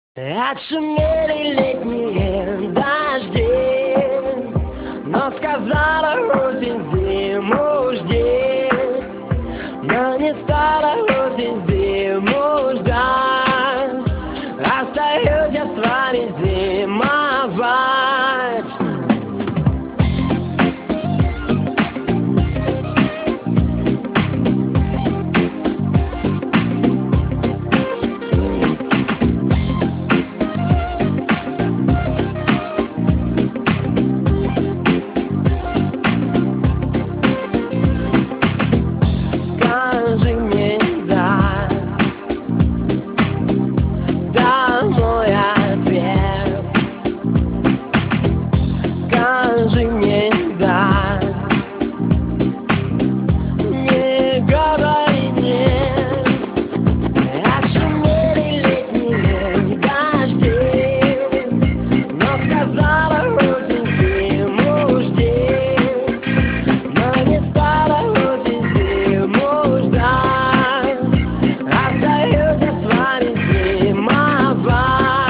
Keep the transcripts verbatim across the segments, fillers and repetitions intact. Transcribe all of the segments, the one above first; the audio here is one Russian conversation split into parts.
Отшумели летние дожди, но сказала осень зиму жди, но не стала осень зиму ждать. Остаюсь я с вами зимовать. Скажи мне да, да мой ответ. Скажи мне да, не говори нет. Отшумели летние дожди, но сказала осень зиму жди, но не стала осень зиму ждать. Остаюсь я с вами зимовать.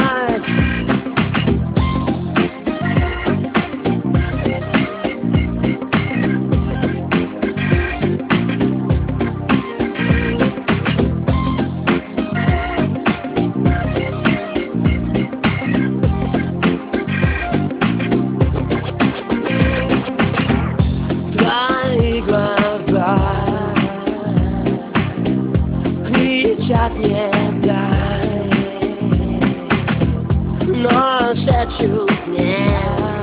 Твои глаза кричат не дай, но шепчут мне.